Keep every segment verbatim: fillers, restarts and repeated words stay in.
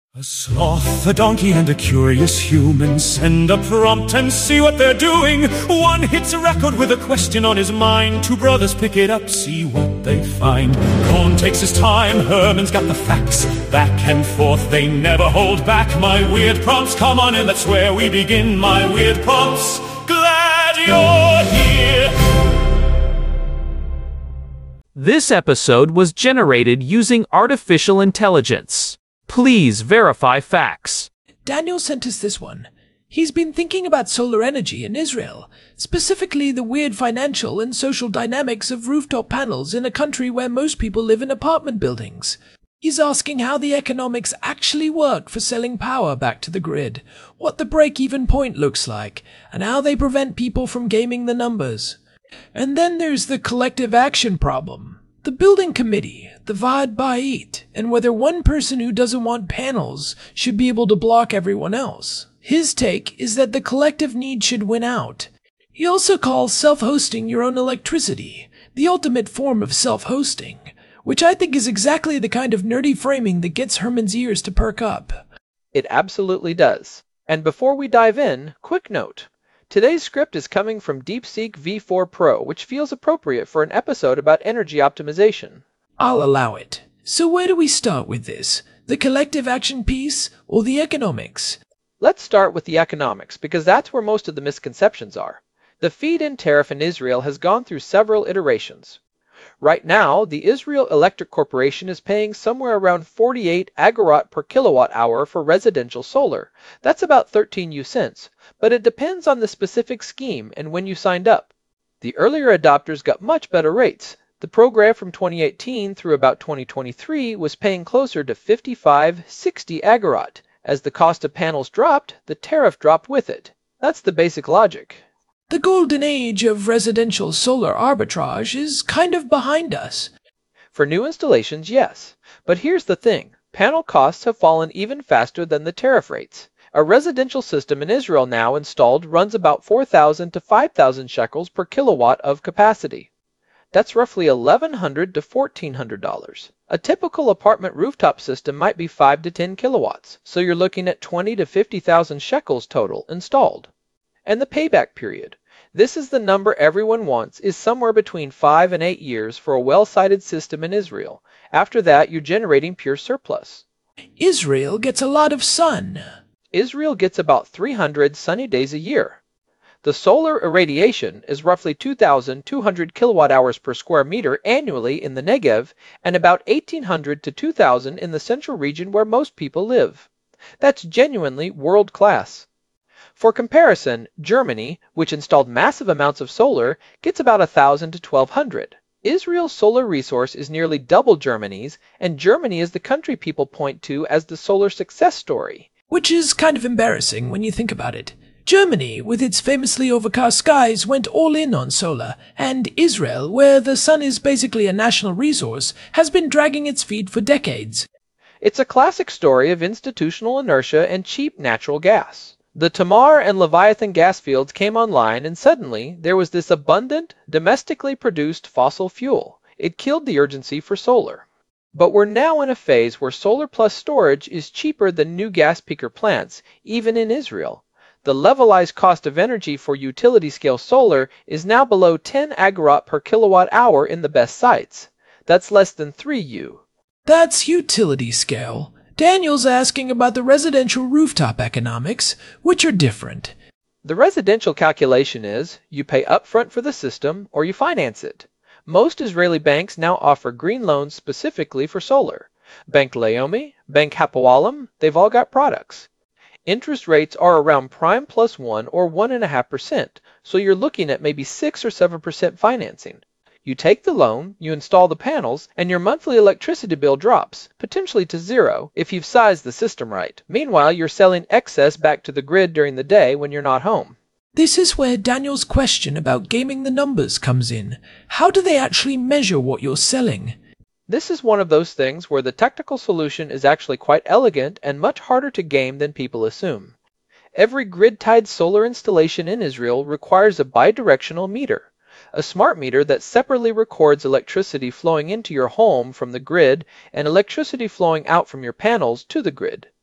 A sloth, a donkey, and a curious human send a prompt and see what they're doing. One hits a record with a question on his mind. Two brothers pick it up, see what they find. Cohn takes his time, Herman's got the facts. Back and forth, they never hold back. My weird prompts, come on in, that's where we begin. My weird prompts, glad you're here. This episode was generated using artificial intelligence. Please verify facts. Daniel sent us this one. He's been thinking about solar energy in Israel, specifically the weird financial and social dynamics of rooftop panels in a country where most people live in apartment buildings. He's asking how the economics actually work for selling power back to the grid, what the break-even point looks like, and how they prevent people from gaming the numbers. And then there's the collective action problem. The building committee, the Vaad Ba'it, and whether one person who doesn't want panels should be able to block everyone else. His take is that the collective need should win out. He also calls self-hosting your own electricity the ultimate form of self-hosting, which I think is exactly the kind of nerdy framing that gets Herman's ears to perk up. It absolutely does. And before we dive in, quick note. Today's script is coming from DeepSeek V four Pro, which feels appropriate for an episode about energy optimization. I'll allow it. So where do we start with this? The collective action piece or the economics? Let's start with the economics, because that's where most of the misconceptions are. The feed-in tariff in Israel has gone through several iterations. Right now, the Israel Electric Corporation is paying somewhere around forty-eight agorot per kilowatt hour for residential solar. That's about thirteen U cents, but it depends on the specific scheme and when you signed up. The earlier adopters got much better rates. The program from twenty eighteen through about twenty twenty-three was paying closer to fifty-five, sixty agorot. As the cost of panels dropped, the tariff dropped with it. That's the basic logic. The golden age of residential solar arbitrage is kind of behind us. For new installations, yes. But here's the thing. Panel costs have fallen even faster than the tariff rates. A residential system in Israel now installed runs about four thousand to five thousand shekels per kilowatt of capacity. That's roughly eleven hundred to fourteen hundred dollars. A typical apartment rooftop system might be five to ten kilowatts, so you're looking at twenty to fifty thousand shekels total installed. And the payback period. This is the number everyone wants, is somewhere between five and eight years for a well-sited system in Israel. After that, you're generating pure surplus. Israel gets a lot of sun. Israel gets about three hundred sunny days a year. The solar irradiation is roughly two thousand two hundred kilowatt hours per square meter annually in the Negev and about eighteen hundred to two thousand in the central region where most people live. That's genuinely world-class. For comparison, Germany, which installed massive amounts of solar, gets about one thousand to twelve hundred. Israel's solar resource is nearly double Germany's, and Germany is the country people point to as the solar success story. Which is kind of embarrassing when you think about it. Germany, with its famously overcast skies, went all in on solar, and Israel, where the sun is basically a national resource, has been dragging its feet for decades. It's a classic story of institutional inertia and cheap natural gas. The Tamar and Leviathan gas fields came online, and suddenly there was this abundant, domestically produced fossil fuel. It killed the urgency for solar. But we're now in a phase where solar plus storage is cheaper than new gas peaker plants, even in Israel. The levelized cost of energy for utility-scale solar is now below ten agorot per kilowatt hour in the best sites. That's less than three U. That's utility scale. Daniel's asking about the residential rooftop economics, which are different. The residential calculation is, you pay upfront for the system or you finance it. Most Israeli banks now offer green loans specifically for solar. Bank Leumi, Bank Hapoalim, they've all got products. Interest rates are around prime plus one or one and a half percent, so you're looking at maybe six or seven percent financing. You take the loan, you install the panels, and your monthly electricity bill drops, potentially to zero, if you've sized the system right. Meanwhile, you're selling excess back to the grid during the day when you're not home. This is where Daniel's question about gaming the numbers comes in. How do they actually measure what you're selling? This is one of those things where the technical solution is actually quite elegant and much harder to game than people assume. Every grid-tied solar installation in Israel requires a bidirectional meter. A smart meter that separately records electricity flowing into your home from the grid and electricity flowing out from your panels to the grid.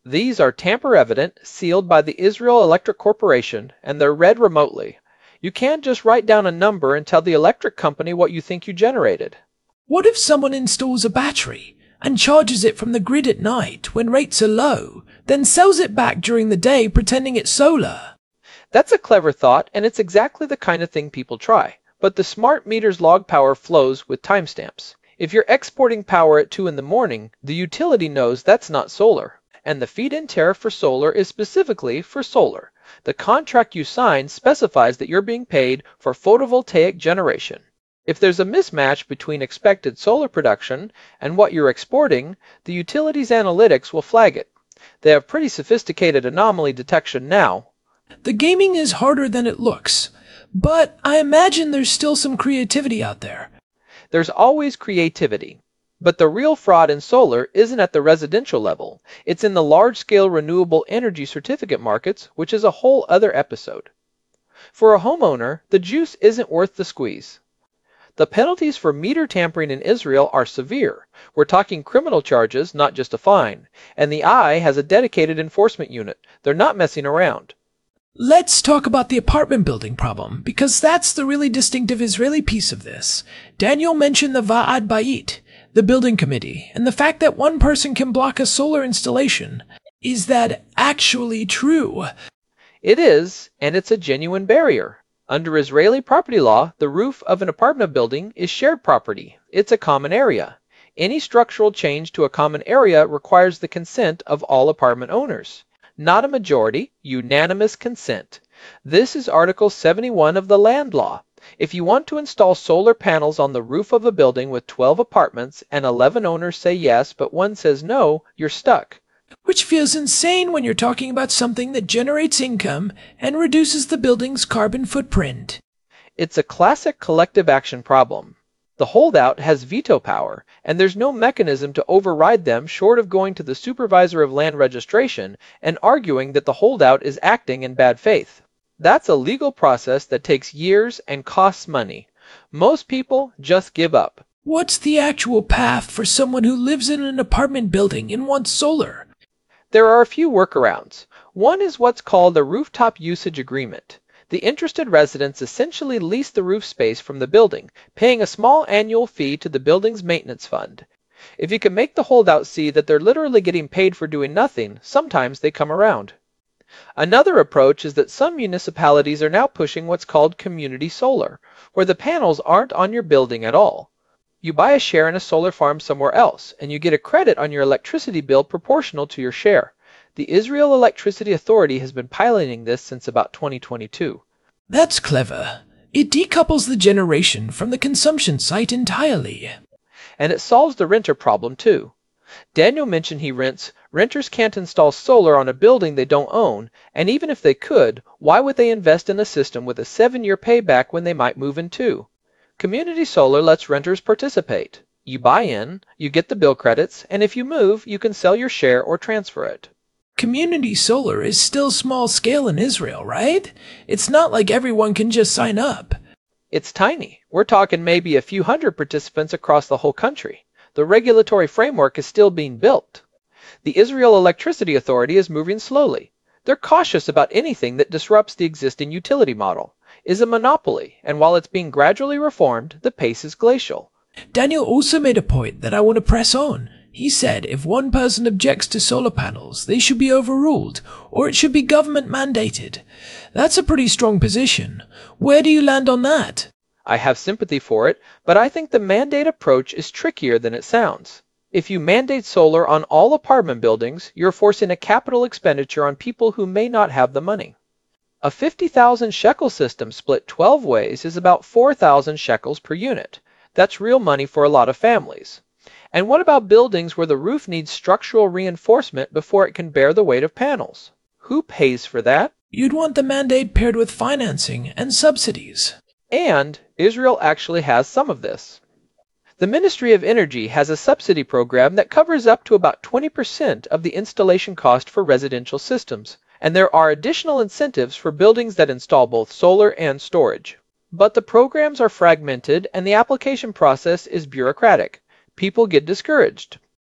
These are tamper-evident, sealed by the Israel Electric Corporation, and they're read remotely. You can't just write down a number and tell the electric company what you think you generated. What if someone installs a battery and charges it from the grid at night when rates are low, then sells it back during the day pretending it's solar? That's a clever thought, and it's exactly the kind of thing people try. But the smart meter's log power flows with timestamps. If you're exporting power at two in the morning, the utility knows that's not solar. And the feed-in tariff for solar is specifically for solar. The contract you sign specifies that you're being paid for photovoltaic generation. If there's a mismatch between expected solar production and what you're exporting, the utility's analytics will flag it. They have pretty sophisticated anomaly detection now. The gaming is harder than it looks, but I imagine there's still some creativity out there. There's always creativity. But the real fraud in solar isn't at the residential level. It's in the large-scale renewable energy certificate markets, which is a whole other episode. For a homeowner, the juice isn't worth the squeeze. The penalties for meter tampering in Israel are severe. We're talking criminal charges, not just a fine. And the I has a dedicated enforcement unit. They're not messing around. Let's talk about the apartment building problem, because that's the really distinctive Israeli piece of this. Daniel mentioned the Va'ad Bayit, the building committee, and the fact that one person can block a solar installation. Is that actually true? It is, and it's a genuine barrier. Under Israeli property law, the roof of an apartment building is shared property. It's a common area. Any structural change to a common area requires the consent of all apartment owners. Not a majority, unanimous consent. This is Article seventy-one of the Land Law. If you want to install solar panels on the roof of a building with twelve apartments and eleven owners say yes, but one says no, you're stuck. Which feels insane when you're talking about something that generates income and reduces the building's carbon footprint. It's a classic collective action problem. The holdout has veto power, and there's no mechanism to override them short of going to the supervisor of land registration and arguing that the holdout is acting in bad faith. That's a legal process that takes years and costs money. Most people just give up. What's the actual path for someone who lives in an apartment building and wants solar? There are a few workarounds. One is what's called a rooftop usage agreement. The interested residents essentially lease the roof space from the building, paying a small annual fee to the building's maintenance fund. If you can make the holdout see that they're literally getting paid for doing nothing, sometimes they come around. Another approach is that some municipalities are now pushing what's called community solar, where the panels aren't on your building at all. You buy a share in a solar farm somewhere else, and you get a credit on your electricity bill proportional to your share. The Israel Electricity Authority has been piloting this since about twenty twenty-two. That's clever. It decouples the generation from the consumption site entirely. And it solves the renter problem too. Daniel mentioned he rents. Renters can't install solar on a building they don't own, and even if they could, why would they invest in a system with a seven-year payback when they might move in too? Community solar lets renters participate. You buy in, you get the bill credits, and if you move, you can sell your share or transfer it. Community solar is still small scale in Israel, right? It's not like everyone can just sign up. It's tiny. We're talking maybe a few hundred participants across the whole country. The regulatory framework is still being built. The Israel Electricity Authority is moving slowly. They're cautious about anything that disrupts the existing utility model, is a monopoly, and while it's being gradually reformed, the pace is glacial. Daniel also made a point that I want to press on. He said if one person objects to solar panels, they should be overruled, or it should be government mandated. That's a pretty strong position. Where do you land on that? I have sympathy for it, but I think the mandate approach is trickier than it sounds. If you mandate solar on all apartment buildings, you're forcing a capital expenditure on people who may not have the money. A fifty thousand shekel system split twelve ways is about four thousand shekels per unit. That's real money for a lot of families. And what about buildings where the roof needs structural reinforcement before it can bear the weight of panels? Who pays for that? You'd want the mandate paired with financing and subsidies. And Israel actually has some of this. The Ministry of Energy has a subsidy program that covers up to about twenty percent of the installation cost for residential systems, and there are additional incentives for buildings that install both solar and storage. But the programs are fragmented and the application process is bureaucratic. People get discouraged.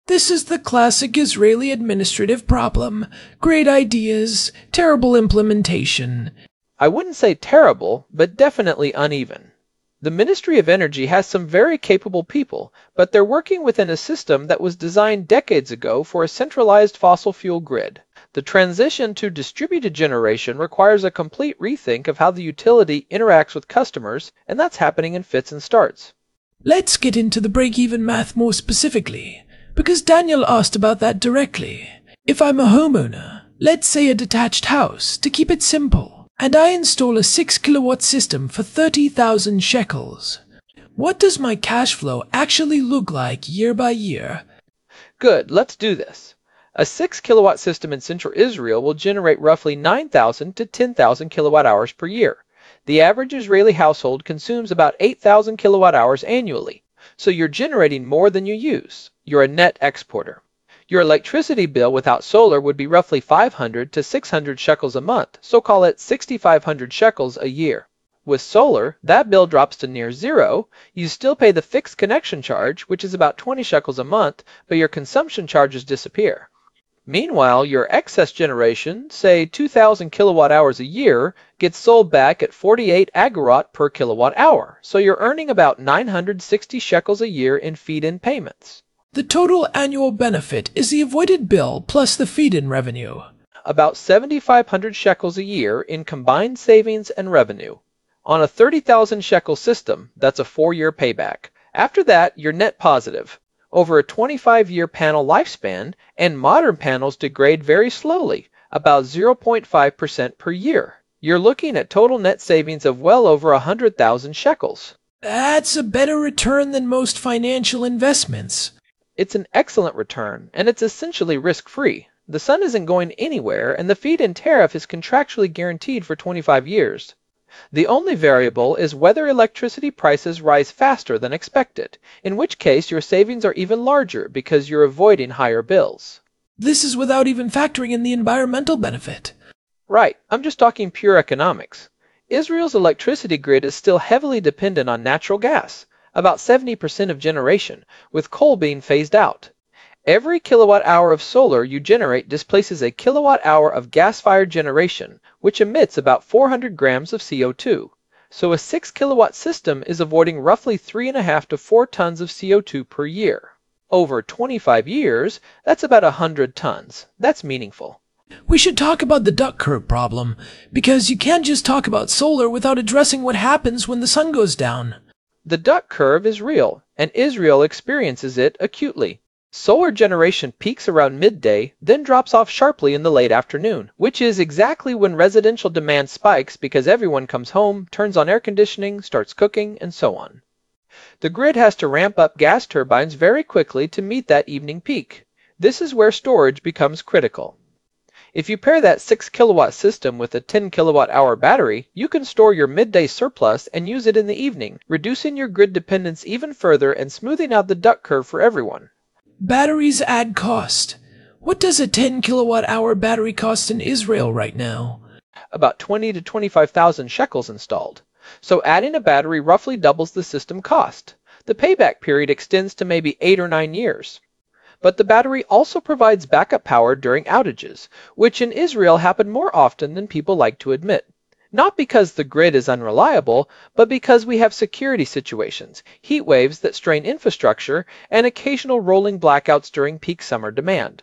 This is the classic Israeli administrative problem. Great ideas, terrible implementation. I wouldn't say terrible, but definitely uneven. The Ministry of Energy has some very capable people, but they're working within a system that was designed decades ago for a centralized fossil fuel grid. The transition to distributed generation requires a complete rethink of how the utility interacts with customers, and that's happening in fits and starts. Let's get into the break-even math more specifically, because Daniel asked about that directly. If I'm a homeowner, let's say a detached house, to keep it simple, and I install a six kilowatt system for thirty thousand shekels, what does my cash flow actually look like year by year? Good, let's do this. A six kilowatt system in central Israel will generate roughly nine thousand to ten thousand kilowatt hours per year. The average Israeli household consumes about eight thousand kilowatt hours annually, so you're generating more than you use. You're a net exporter. Your electricity bill without solar would be roughly five hundred to six hundred shekels a month, so call it six thousand five hundred shekels a year. With solar, that bill drops to near zero. You still pay the fixed connection charge, which is about twenty shekels a month, but your consumption charges disappear. Meanwhile, your excess generation, say two thousand kilowatt hours a year, gets sold back at forty-eight agorot per kilowatt hour, so you're earning about nine hundred sixty shekels a year in feed-in payments. The total annual benefit is the avoided bill plus the feed-in revenue. About seven thousand five hundred shekels a year in combined savings and revenue. On a thirty thousand shekel system, that's a four-year payback. After that, you're net positive. Over a twenty-five year panel lifespan, and modern panels degrade very slowly, about zero point five percent per year. You're looking at total net savings of well over one hundred thousand shekels. That's a better return than most financial investments. It's an excellent return, and it's essentially risk-free. The sun isn't going anywhere, and the feed-in tariff is contractually guaranteed for twenty-five years. The only variable is whether electricity prices rise faster than expected, in which case your savings are even larger because you're avoiding higher bills. This is without even factoring in the environmental benefit. Right, I'm just talking pure economics. Israel's electricity grid is still heavily dependent on natural gas, about seventy percent of generation, with coal being phased out. Every kilowatt hour of solar you generate displaces a kilowatt hour of gas-fired generation, which emits about four hundred grams of C O two. So a six kilowatt system is avoiding roughly three and a half to four tons of C O two per year. Over twenty-five years, that's about one hundred tons. That's meaningful. We should talk about the duck curve problem, because you can't just talk about solar without addressing what happens when the sun goes down. The duck curve is real, and Israel experiences it acutely. Solar generation peaks around midday, then drops off sharply in the late afternoon, which is exactly when residential demand spikes because everyone comes home, turns on air conditioning, starts cooking, and so on. The grid has to ramp up gas turbines very quickly to meet that evening peak. This is where storage becomes critical. If you pair that six kilowatt system with a ten kilowatt hour battery, you can store your midday surplus and use it in the evening, reducing your grid dependence even further and smoothing out the duck curve for everyone. Batteries add cost. What does a ten kilowatt hour battery cost in Israel right now? About twenty to twenty-five thousand shekels installed. So adding a battery roughly doubles the system cost. The payback period extends to maybe eight or nine years. But the battery also provides backup power during outages, which in Israel happen more often than people like to admit. Not because the grid is unreliable, but because we have security situations, heat waves that strain infrastructure, and occasional rolling blackouts during peak summer demand.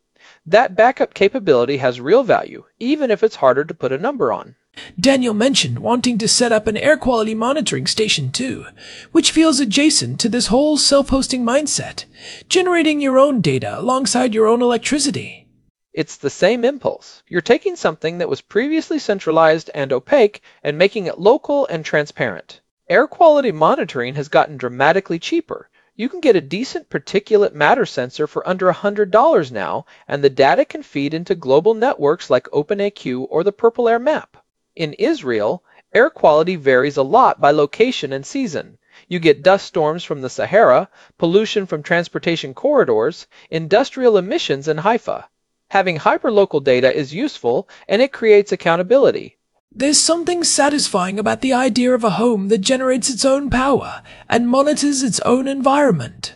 That backup capability has real value, even if it's harder to put a number on. Daniel mentioned wanting to set up an air quality monitoring station too, which feels adjacent to this whole self-hosting mindset, generating your own data alongside your own electricity. It's the same impulse. You're taking something that was previously centralized and opaque and making it local and transparent. Air quality monitoring has gotten dramatically cheaper. You can get a decent particulate matter sensor for under one hundred dollars now, and the data can feed into global networks like OpenAQ or the Purple Air Map. In Israel, air quality varies a lot by location and season. You get dust storms from the Sahara, pollution from transportation corridors, industrial emissions in Haifa. Having hyperlocal data is useful, and it creates accountability. There's something satisfying about the idea of a home that generates its own power and monitors its own environment.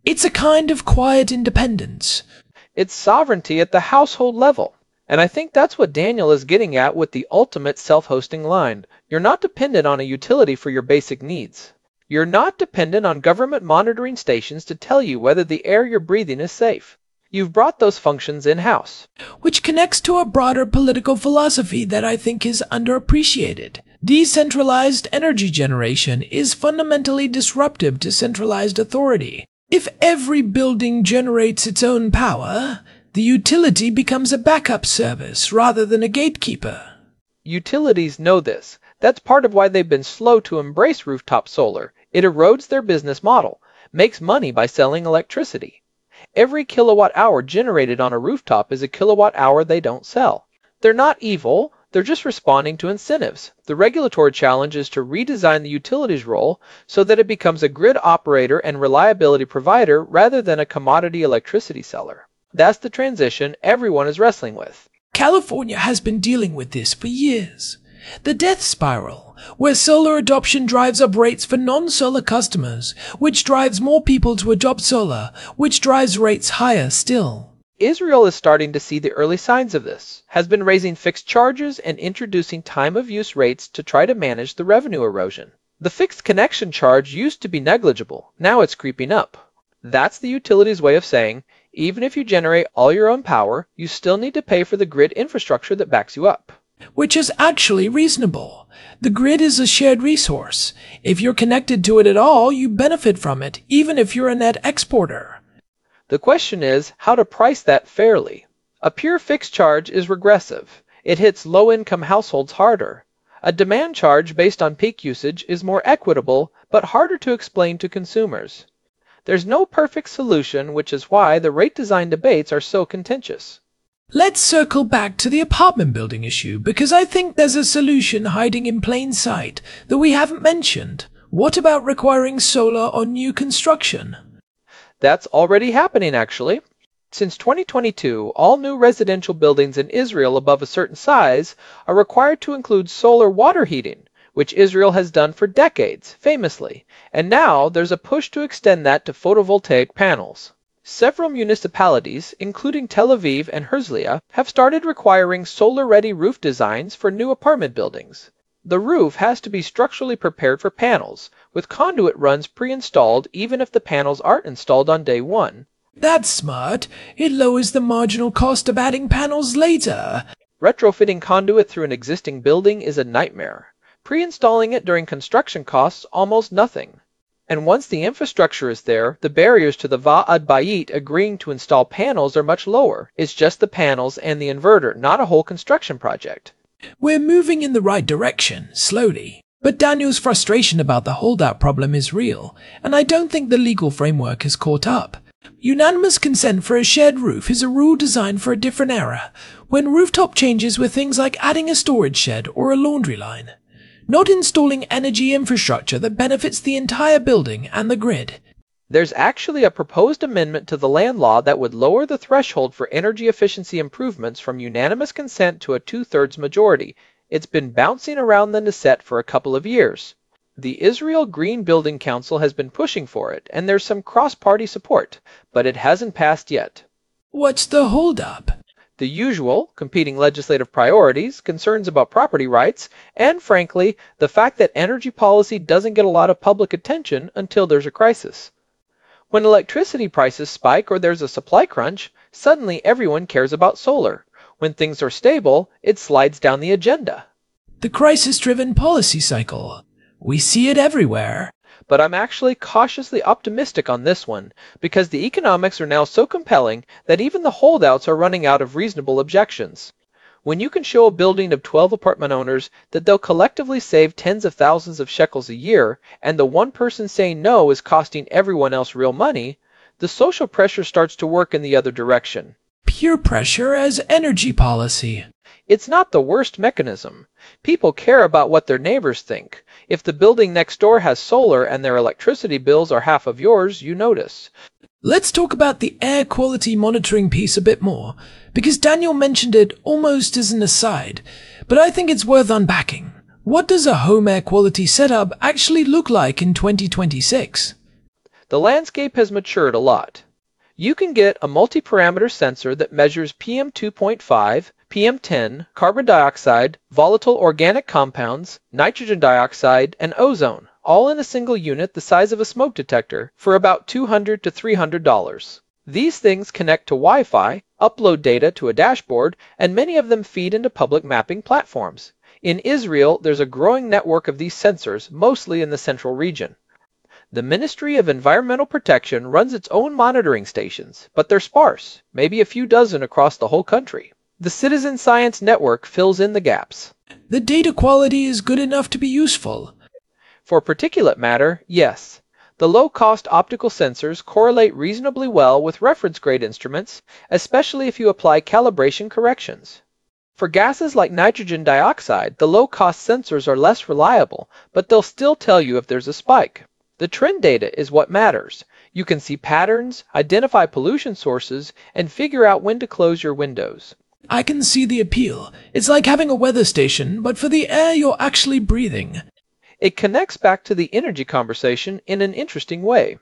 It's a kind of quiet independence. It's sovereignty at the household level. And I think that's what Daniel is getting at with the ultimate self-hosting line. You're not dependent on a utility for your basic needs. You're not dependent on government monitoring stations to tell you whether the air you're breathing is safe. You've brought those functions in-house. Which connects to a broader political philosophy that I think is underappreciated. Decentralized energy generation is fundamentally disruptive to centralized authority. If every building generates its own power, the utility becomes a backup service rather than a gatekeeper. Utilities know this. That's part of why they've been slow to embrace rooftop solar. It erodes their business model, makes money by selling electricity. Every kilowatt hour generated on a rooftop is a kilowatt hour they don't sell. They're not evil, they're just responding to incentives. The regulatory challenge is to redesign the utilities role so that it becomes a grid operator and reliability provider rather than a commodity electricity seller. That's the transition everyone is wrestling with. California has been dealing with this for years. The death spiral, where solar adoption drives up rates for non-solar customers, which drives more people to adopt solar, which drives rates higher still. Israel is starting to see the early signs of this, has been raising fixed charges and introducing time-of-use rates to try to manage the revenue erosion. The fixed connection charge used to be negligible, now it's creeping up. That's the utility's way of saying, even if you generate all your own power, you still need to pay for the grid infrastructure that backs you up. Which is actually reasonable. The grid is a shared resource. If you're connected to it at all, you benefit from it, even if you're a net exporter. The question is how to price that fairly. A pure fixed charge is regressive. It hits low-income households harder. A demand charge based on peak usage is more equitable, but harder to explain to consumers. There's no perfect solution, which is why the rate design debates are so contentious. Let's circle back to the apartment building issue, because I think there's a solution hiding in plain sight that we haven't mentioned. What about requiring solar on new construction? That's already happening, actually. Since twenty twenty-two, all new residential buildings in Israel above a certain size are required to include solar water heating, which Israel has done for decades, famously, and now there's a push to extend that to photovoltaic panels. Several municipalities, including Tel Aviv and Herzliya, have started requiring solar-ready roof designs for new apartment buildings. The roof has to be structurally prepared for panels, with conduit runs pre-installed even if the panels aren't installed on day one. That's smart. It lowers the marginal cost of adding panels later. Retrofitting conduit through an existing building is a nightmare. Pre-installing it during construction costs almost nothing. And once the infrastructure is there, the barriers to the Va'ad Bayit agreeing to install panels are much lower. It's just the panels and the inverter, not a whole construction project. We're moving in the right direction, slowly. But Daniel's frustration about the holdout problem is real, and I don't think the legal framework has caught up. Unanimous consent for a shared roof is a rule designed for a different era, when rooftop changes were things like adding a storage shed or a laundry line. Not installing energy infrastructure that benefits the entire building and the grid. There's actually a proposed amendment to the land law that would lower the threshold for energy efficiency improvements from unanimous consent to a two-thirds majority. It's been bouncing around the Knesset for a couple of years. The Israel Green Building Council has been pushing for it, and there's some cross-party support, but it hasn't passed yet. What's the holdup? The usual, competing legislative priorities, concerns about property rights, and frankly, the fact that energy policy doesn't get a lot of public attention until there's a crisis. When electricity prices spike or there's a supply crunch, suddenly everyone cares about solar. When things are stable, it slides down the agenda. The crisis-driven policy cycle. We see it everywhere. But I'm actually cautiously optimistic on this one, because the economics are now so compelling that even the holdouts are running out of reasonable objections. When you can show a building of twelve apartment owners that they'll collectively save tens of thousands of shekels a year, and the one person saying no is costing everyone else real money, the social pressure starts to work in the other direction. Peer pressure as energy policy. It's not the worst mechanism. People care about what their neighbors think. If the building next door has solar and their electricity bills are half of yours, you notice. Let's talk about the air quality monitoring piece a bit more, because Daniel mentioned it almost as an aside, but I think it's worth unpacking. What does a home air quality setup actually look like in twenty twenty-six? The landscape has matured a lot. You can get a multi-parameter sensor that measures P M two point five, P M ten, carbon dioxide, volatile organic compounds, nitrogen dioxide, and ozone, all in a single unit the size of a smoke detector, for about two hundred to three hundred dollars. These things connect to Wi-Fi, upload data to a dashboard, and many of them feed into public mapping platforms. In Israel, there's a growing network of these sensors, mostly in the central region. The Ministry of Environmental Protection runs its own monitoring stations, but they're sparse, maybe a few dozen across the whole country. The Citizen Science Network fills in the gaps. The data quality is good enough to be useful. For particulate matter, yes. The low-cost optical sensors correlate reasonably well with reference-grade instruments, especially if you apply calibration corrections. For gases like nitrogen dioxide, the low-cost sensors are less reliable, but they'll still tell you if there's a spike. The trend data is what matters. You can see patterns, identify pollution sources, and figure out when to close your windows. I can see the appeal. It's like having a weather station, but for the air you're actually breathing. It connects back to the energy conversation in an interesting way.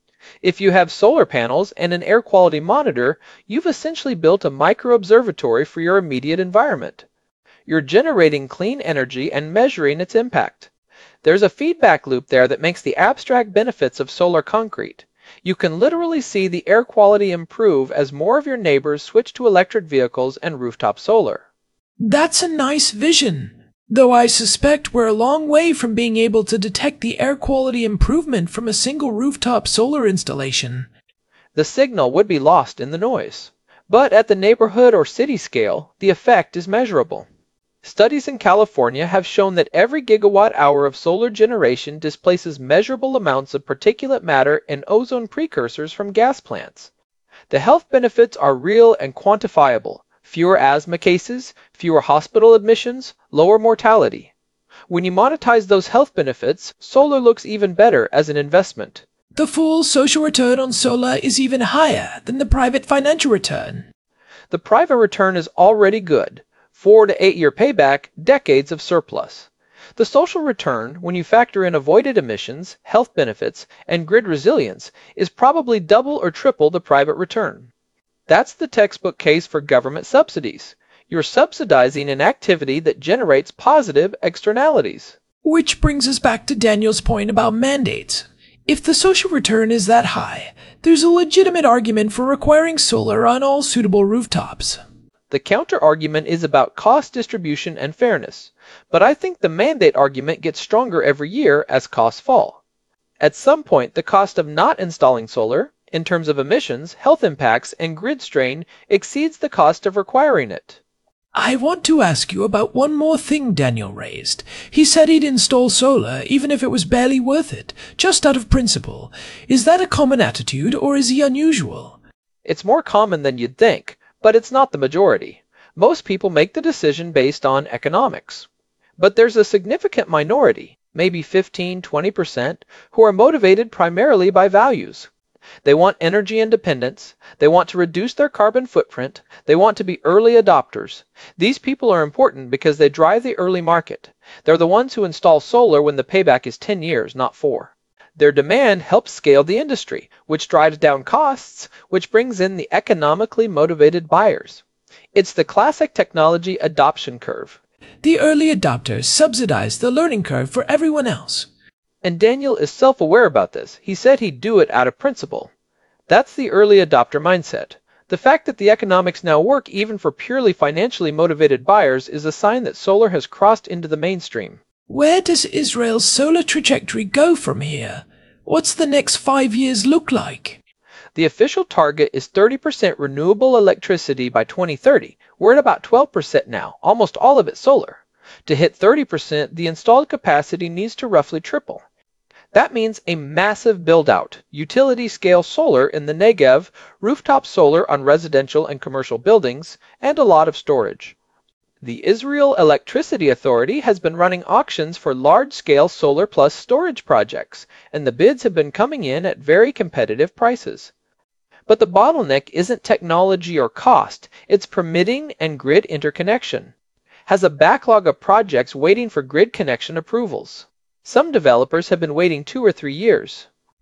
If you have solar panels and an air quality monitor, you've essentially built a micro-observatory for your immediate environment. You're generating clean energy and measuring its impact. There's a feedback loop there that makes the abstract benefits of solar concrete. You can literally see the air quality improve as more of your neighbors switch to electric vehicles and rooftop solar. That's a nice vision, though I suspect we're a long way from being able to detect the air quality improvement from a single rooftop solar installation. The signal would be lost in the noise, but at the neighborhood or city scale, the effect is measurable. Studies in California have shown that every gigawatt hour of solar generation displaces measurable amounts of particulate matter and ozone precursors from gas plants. The health benefits are real and quantifiable. Fewer asthma cases, fewer hospital admissions, lower mortality. When you monetize those health benefits, solar looks even better as an investment. The full social return on solar is even higher than the private financial return. The private return is already good. Four to eight year payback, decades of surplus. The social return, when you factor in avoided emissions, health benefits, and grid resilience, is probably double or triple the private return. That's the textbook case for government subsidies. You're subsidizing an activity that generates positive externalities. Which brings us back to Daniel's point about mandates. If the social return is that high, there's a legitimate argument for requiring solar on all suitable rooftops. The counter-argument is about cost distribution and fairness, but I think the mandate argument gets stronger every year as costs fall. At some point, the cost of not installing solar, in terms of emissions, health impacts, and grid strain, exceeds the cost of requiring it. I want to ask you about one more thing Daniel raised. He said he'd install solar even if it was barely worth it, just out of principle. Is that a common attitude, or is he unusual? It's more common than you'd think, but it's not the majority. Most people make the decision based on economics. But there's a significant minority, maybe fifteen to twenty percent, who are motivated primarily by values. They want energy independence, they want to reduce their carbon footprint, they want to be early adopters. These people are important because they drive the early market. They're the ones who install solar when the payback is ten years, not four. Their demand helps scale the industry, which drives down costs, which brings in the economically motivated buyers. It's the classic technology adoption curve. The early adopters subsidize the learning curve for everyone else. And Daniel is self-aware about this. He said he'd do it out of principle. That's the early adopter mindset. The fact that the economics now work even for purely financially motivated buyers is a sign that solar has crossed into the mainstream. Where does Israel's solar trajectory go from here? What's the next five years look like? The official target is thirty percent renewable electricity by twenty thirty. We're at about twelve percent now, almost all of it solar. To hit thirty percent, the installed capacity needs to roughly triple. That means a massive build-out, utility-scale solar in the Negev, rooftop solar on residential and commercial buildings, and a lot of storage. The Israel Electricity Authority has been running auctions for large-scale solar plus storage projects, and the bids have been coming in at very competitive prices. But the bottleneck isn't technology or cost, it's permitting and grid interconnection. Has a backlog of projects waiting for grid connection approvals. Some developers have been waiting two or three years.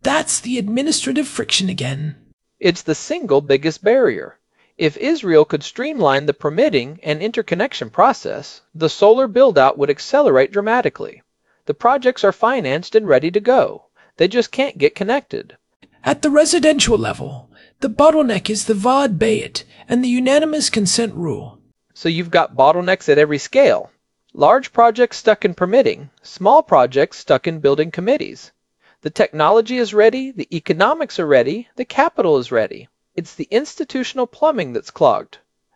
That's the administrative friction again. It's the single biggest barrier. If Israel could streamline the permitting and interconnection process, the solar build-out would accelerate dramatically. The projects are financed and ready to go. They just can't get connected. At the residential level, the bottleneck is the Va'ad Bayit and the unanimous consent rule. So you've got bottlenecks at every scale. Large projects stuck in permitting, small projects stuck in building committees. The technology is ready, the economics are ready, the capital is ready. It's the institutional plumbing that's clogged.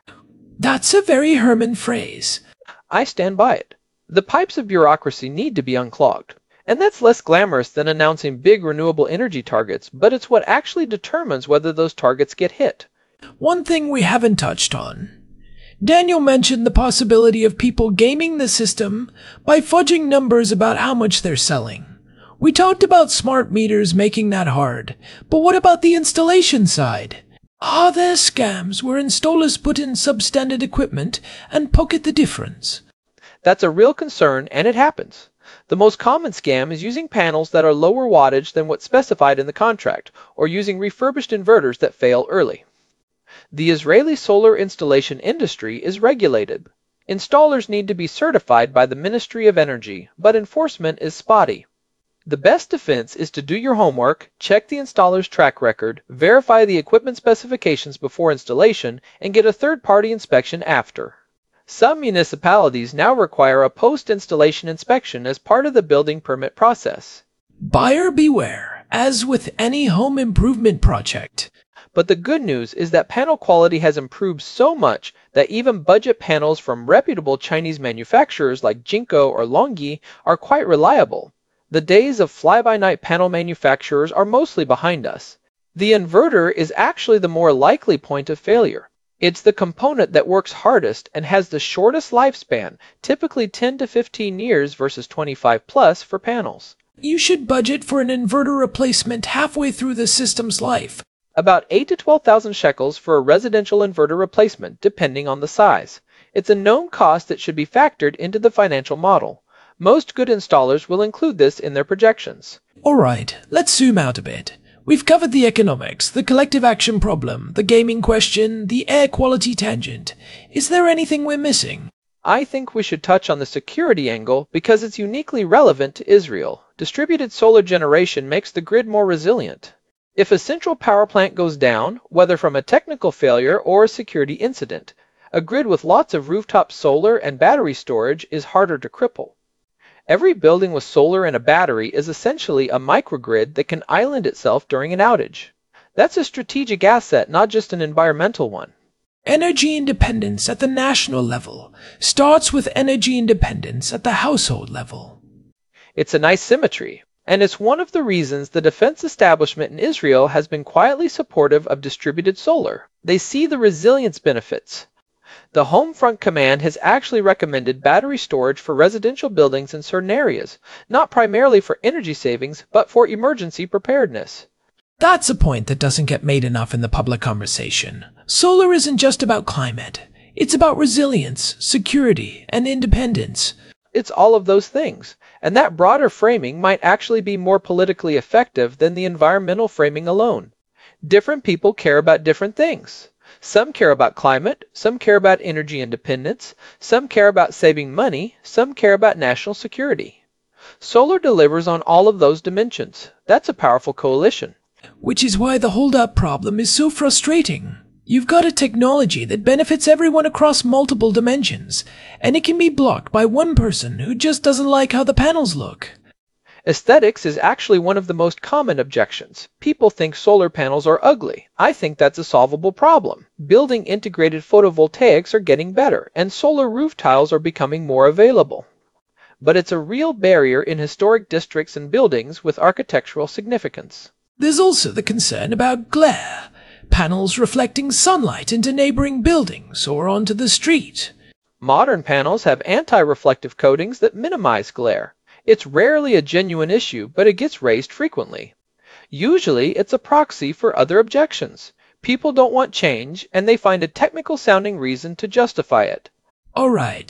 That's a very Herman phrase. I stand by it. The pipes of bureaucracy need to be unclogged. And that's less glamorous than announcing big renewable energy targets, but it's what actually determines whether those targets get hit. One thing we haven't touched on. Daniel mentioned the possibility of people gaming the system by fudging numbers about how much they're selling. We talked about smart meters making that hard, but what about the installation side? Are there scams where installers put in substandard equipment and pocket the difference? That's a real concern, and it happens. The most common scam is using panels that are lower wattage than what's specified in the contract, or using refurbished inverters that fail early. The Israeli solar installation industry is regulated. Installers need to be certified by the Ministry of Energy, but enforcement is spotty. The best defense is to do your homework, check the installer's track record, verify the equipment specifications before installation, and get a third-party inspection after. Some municipalities now require a post-installation inspection as part of the building permit process. Buyer beware, as with any home improvement project. But the good news is that panel quality has improved so much that even budget panels from reputable Chinese manufacturers like Jinko or Longyi are quite reliable. The days of fly-by-night panel manufacturers are mostly behind us. The inverter is actually the more likely point of failure. It's the component that works hardest and has the shortest lifespan, typically ten to fifteen years versus twenty-five plus for panels. You should budget for an inverter replacement halfway through the system's life. About eight to twelve thousand shekels for a residential inverter replacement, depending on the size. It's a known cost that should be factored into the financial model. Most good installers will include this in their projections. All right, let's zoom out a bit. We've covered the economics, the collective action problem, the gaming question, the air quality tangent. Is there anything we're missing? I think we should touch on the security angle because it's uniquely relevant to Israel. Distributed solar generation makes the grid more resilient. If a central power plant goes down, whether from a technical failure or a security incident, a grid with lots of rooftop solar and battery storage is harder to cripple. Every building with solar and a battery is essentially a microgrid that can island itself during an outage. That's a strategic asset, not just an environmental one. Energy independence at the national level starts with energy independence at the household level. It's a nice symmetry, and it's one of the reasons the defense establishment in Israel has been quietly supportive of distributed solar. They see the resilience benefits. The Home Front Command has actually recommended battery storage for residential buildings in certain areas, not primarily for energy savings, but for emergency preparedness. That's a point that doesn't get made enough in the public conversation. Solar isn't just about climate. It's about resilience, security, and independence. It's all of those things, and that broader framing might actually be more politically effective than the environmental framing alone. Different people care about different things. Some care about climate, some care about energy independence, some care about saving money, some care about national security. Solar delivers on all of those dimensions. That's a powerful coalition. Which is why the hold-up problem is so frustrating. You've got a technology that benefits everyone across multiple dimensions, and it can be blocked by one person who just doesn't like how the panels look. Aesthetics is actually one of the most common objections. People think solar panels are ugly. I think that's a solvable problem. Building integrated photovoltaics are getting better, and solar roof tiles are becoming more available. But it's a real barrier in historic districts and buildings with architectural significance. There's also the concern about glare. Panels reflecting sunlight into neighboring buildings or onto the street. Modern panels have anti-reflective coatings that minimize glare. It's rarely a genuine issue, but it gets raised frequently. Usually, it's a proxy for other objections. People don't want change, and they find a technical-sounding reason to justify it. All right,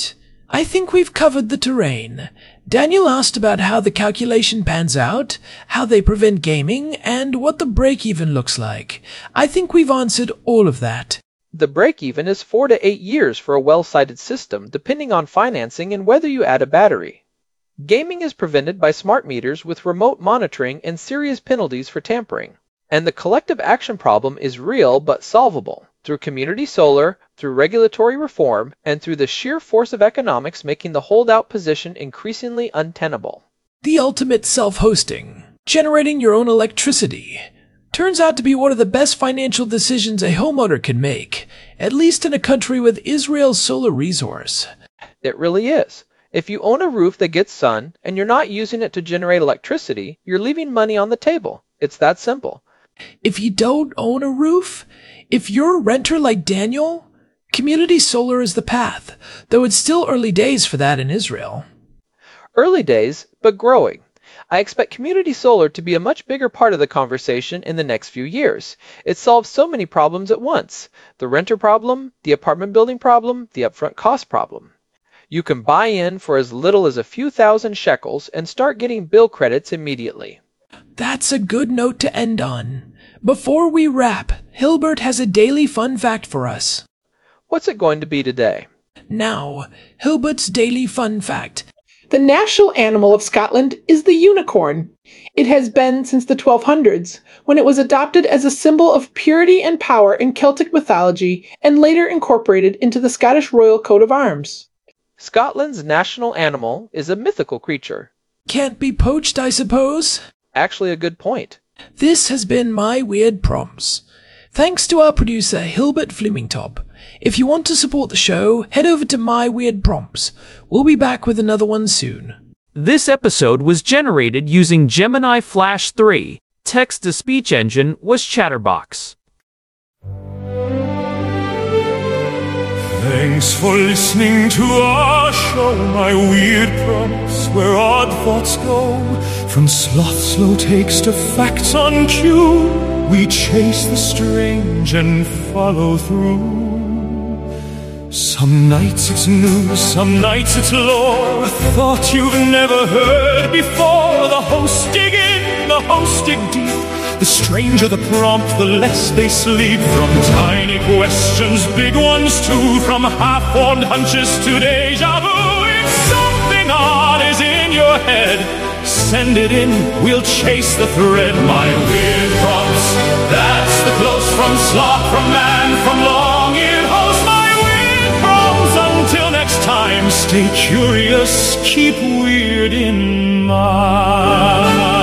I think we've covered the terrain. Daniel asked about how the calculation pans out, how they prevent gaming, and what the break-even looks like. I think we've answered all of that. The break-even is four to eight years for a well-sited system, depending on financing and whether you add a battery. Gaming is prevented by smart meters with remote monitoring and serious penalties for tampering. And the collective action problem is real but solvable through community solar, through regulatory reform, and through the sheer force of economics making the holdout position increasingly untenable. The ultimate self-hosting, generating your own electricity, turns out to be one of the best financial decisions a homeowner can make, at least in a country with Israel's solar resource. It really is. If you own a roof that gets sun and you're not using it to generate electricity, you're leaving money on the table. It's that simple. If you don't own a roof, if you're a renter like Daniel, community solar is the path, though it's still early days for that in Israel. Early days, but growing. I expect community solar to be a much bigger part of the conversation in the next few years. It solves so many problems at once. The renter problem, the apartment building problem, the upfront cost problem. You can buy in for as little as a few thousand shekels and start getting bill credits immediately. That's a good note to end on. Before we wrap, Hilbert has a daily fun fact for us. What's it going to be today? Now, Hilbert's daily fun fact. The national animal of Scotland is the unicorn. It has been since the twelve hundreds, when it was adopted as a symbol of purity and power in Celtic mythology and later incorporated into the Scottish royal coat of arms. Scotland's national animal is a mythical creature. Can't be poached, I suppose? Actually a good point. This has been My Weird Prompts. Thanks to our producer, Hilbert Flumingtop. If you want to support the show, head over to My Weird Prompts. We'll be back with another one soon. This episode was generated using Gemini Flash three. Text-to-speech engine was Chatterbox. Thanks for listening to our show, My Weird Prompts, where odd thoughts go. From sloth slow takes to facts on cue, we chase the strange and follow through. Some nights it's news, some nights it's lore, a thought you've never heard before. The hosts dig in, the hosts dig deep. The stranger the prompt, the less they sleep. From tiny questions, big ones too, from half-formed hunches to deja vu. If something odd is in your head, send it in, we'll chase the thread. My Weird Prompts, that's the close from sloth, from man, from long-eared host. My Weird Prompts, until next time, stay curious, keep weird in mind.